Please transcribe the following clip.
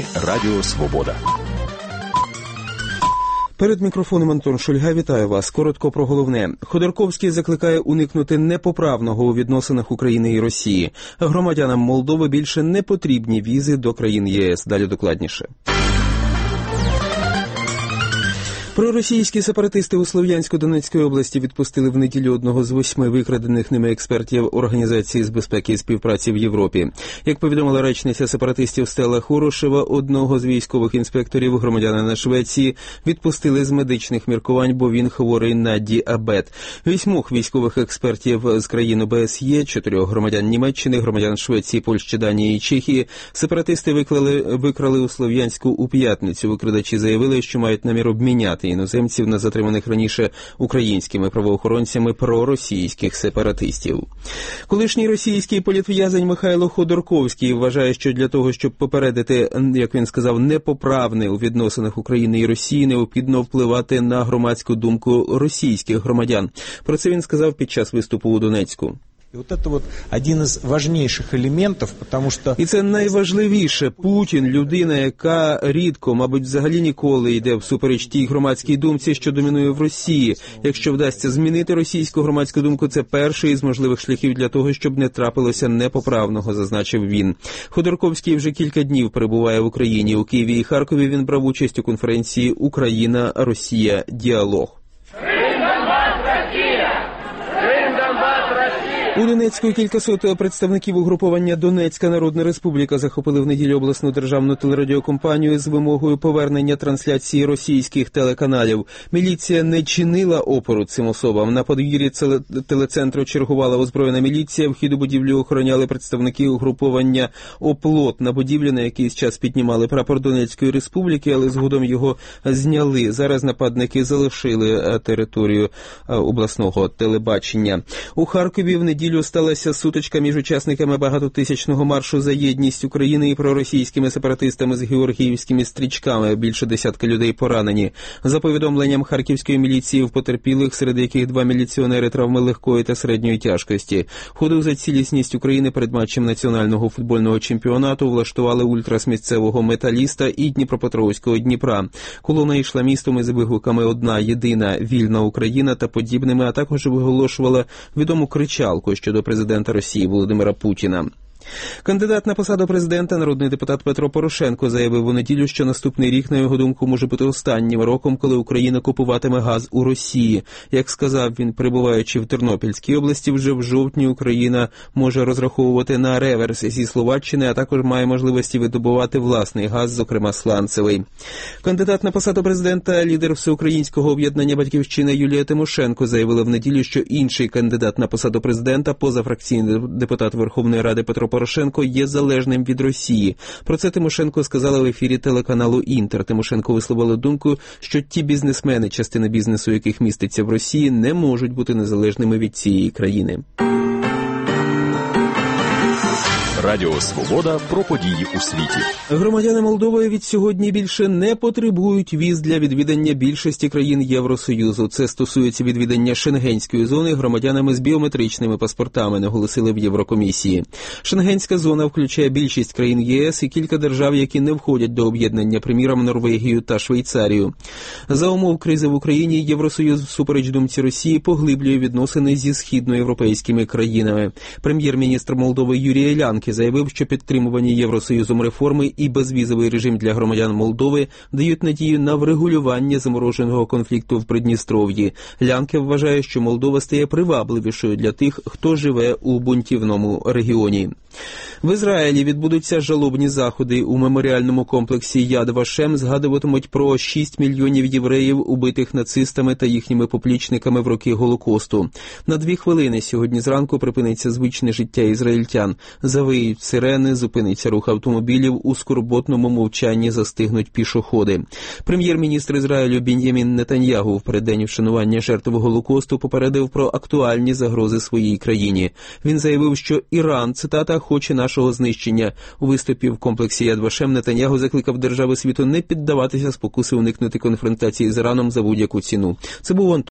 Радіо Свобода. Перед мікрофоном Антон Шульга, вітаю вас. Коротко про головне. Ходорковський закликає уникнути непоправного у відносинах України і Росії. Громадянам Молдови більше не потрібні візи до країн ЄС. Далі докладніше. Проросійські сепаратисти у Слов'янсько-Донецькій області відпустили в неділю одного з 8 викрадених ними експертів Організації з безпеки і співпраці в Європі. Як повідомила речниця сепаратистів Стелла Хорошева, одного з військових інспекторів, громадянина Швеції, відпустили з медичних міркувань, бо він хворий на діабет. 8 військових експертів з країн ОБСЄ, 4 громадян Німеччини, громадян Швеції, Польщі, Данії і Чехії сепаратисти викрали у Слов'янську у п'ятницю. Викрадачі заявили, що мають намір обміняти іноземців на затриманих раніше українськими правоохоронцями проросійських сепаратистів. Колишній російський політв'язень Михайло Ходорковський вважає, що для того, щоб попередити, як він сказав, непоправне у відносинах України і Росії, необхідно впливати на громадську думку російських громадян. Про це він сказав під час виступу у Донецьку. І це найважливіше. Путін – людина, яка рідко, мабуть, взагалі ніколи йде всупереч тій громадській думці, що домінує в Росії. Якщо вдасться змінити російську громадську думку, це перший із можливих шляхів для того, щоб не трапилося непоправного, зазначив він. Ходорковський вже кілька днів перебуває в Україні. У Києві і Харкові він брав участь у конференції «Україна-Росія. Діалог». У Донецьку кількасот представників угруповання «Донецька Народна Республіка» захопили в неділю обласну державну телерадіокомпанію з вимогою повернення трансляції російських телеканалів. Міліція не чинила опору цим особам. На подвір'ї телецентру чергувала озброєна міліція. Вхід у будівлю охороняли представники угруповання «Оплот». На будівлі на якийсь час піднімали прапор Донецької Республіки, але згодом його зняли. Зараз нападники залишили територію обласного телебачення. У Харкові в неділю сталася сутичка між учасниками багатотисячного маршу за єдність України і проросійськими сепаратистами з георгіївськими стрічками. Більше десятка людей поранені. За повідомленням харківської міліції, в потерпілих, серед яких 2 міліціонери, травми легкої та середньої тяжкості. Ходу за цілісність України перед матчем національного футбольного чемпіонату влаштували ультрас місцевого «Металіста» і Дніпропетровського «Дніпра». Колона йшла містом із вигуками «Одна єдина вільна Україна» та подібними, а також виголошувала відому кричалку щодо президента Росії Володимира Путіна. Кандидат на посаду президента, народний депутат Петро Порошенко, заявив у неділю, що наступний рік, на його думку, може бути останнім роком, коли Україна купуватиме газ у Росії. Як сказав він, перебуваючи в Тернопільській області, вже в жовтні Україна може розраховувати на реверс зі Словаччини, а також має можливості видобувати власний газ, зокрема сланцевий. Кандидат на посаду президента, лідер всеукраїнського об'єднання «Батьківщина» Юлія Тимошенко заявила в неділю, що інший кандидат на посаду президента, позафракційний депутат Верховної Ради Петро Порошенко, є залежним від Росії. Про це Тимошенко сказала в ефірі телеканалу «Інтер». Тимошенко висловила думку, що ті бізнесмени, частина бізнесу яких міститься в Росії, не можуть бути незалежними від цієї країни. Радіо Свобода про події у світі. Громадяни Молдови від сьогодні більше не потребують віз для відвідання більшості країн Євросоюзу. Це стосується відвідання Шенгенської зони громадянами з біометричними паспортами, наголосили в Єврокомісії. Шенгенська зона включає більшість країн ЄС і кілька держав, які не входять до об'єднання, приміром Норвегію та Швейцарію. За умов кризи в Україні Євросоюз, всупереч думці Росії, поглиблює відносини зі східноєвропейськими країнами. Прем'єр-міністр Молдови Юрій Лянке заявив, що підтримувані Євросоюзом реформи і безвізовий режим для громадян Молдови дають надію на врегулювання замороженого конфлікту в Придністров'ї. Лянке вважає, що Молдова стає привабливішою для тих, хто живе у бунтівному регіоні. В Ізраїлі відбудуться жалобні заходи. У меморіальному комплексі Яд Вашем згадуватимуть про 6 мільйонів євреїв, убитих нацистами та їхніми поплічниками в роки Голокосту. На 2 хвилини сьогодні зранку припиниться звичне життя ізраїльтян. Завиють сирени, зупиниться рух автомобілів, у скорботному мовчанні застигнуть пішоходи. Прем'єр-міністр Ізраїлю Бін'ямін Нетаньягу в переддень вшанування жертв Голокосту попередив про актуальні загрози своїй країні. Він заявив, що Іран, цитата, хоче нашого знищення. У виступі в комплексі Яд Вашем Нетаньягу закликав держави світу не піддаватися спокуси уникнути конфронтації з Іраном за будь-яку ціну. Це був